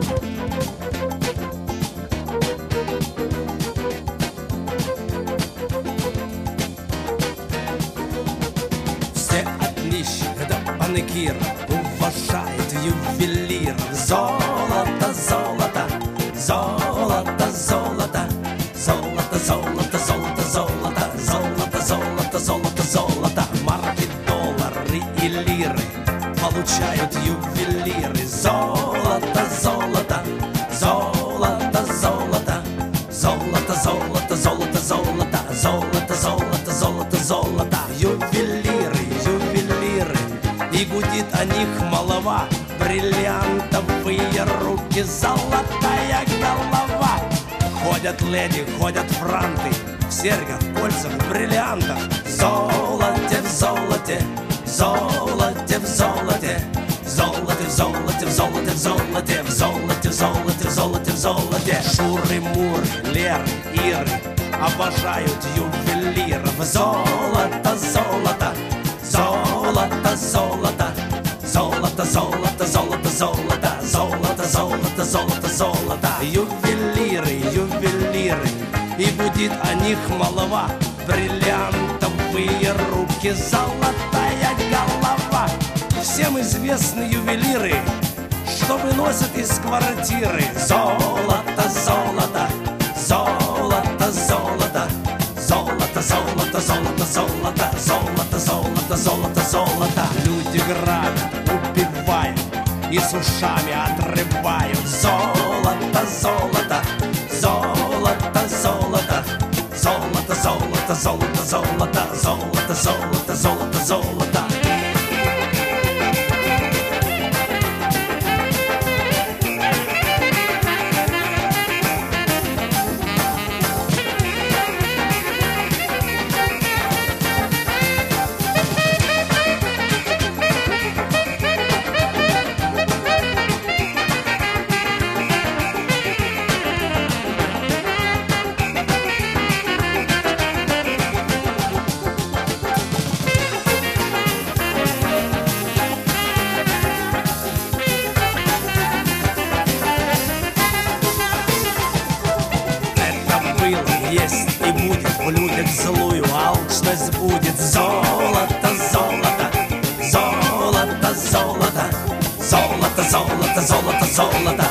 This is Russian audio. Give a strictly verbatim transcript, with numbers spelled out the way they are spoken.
Все от нищих до банкиров уважают ювелиров. Золото, золото, золото, золото, золото, золото, золото, золото, золото, золото, золото, золото. Марки, доллары и лиры получают ювелиры. Золото, золото, золото, золото, золото, золото, золото, золото, золото, золото, золото, золото. Ювелиры, ювелиры, и гудит о них молва. Бриллиантовые руки, золотая голова. Ходят леди, ходят франты в серьгах, кольцах, бриллиантах. Золоте в золоте, золоте в золоте, золоте в золоте, в золоте, в золоте, в золоте, в золоте, в золоте, в золоте. Шуры-муры, Леры, Иры обожают ювелиров. Золото, золото, золото, золото, золото, золото, золото, золото, золото, золото, золото, золото. Ювелиры, ювелиры, и гудит о них молва. Бриллиантовые руки, золотая голова. Всем известны ювелиры, что выносят из квартиры. Золото, золото, золото, золото, золото, золото, золото, золото, золото, золото, золото, золото. Люди грабят, убивают и с ушами отрывают. Золото, золото, золото, золото, золото, золото, золото, золото, золото, золото, золото, золото. Есть и будет в людях злую алчность будет. Золото, золото, золото, золото, золото, золото, золото, золото.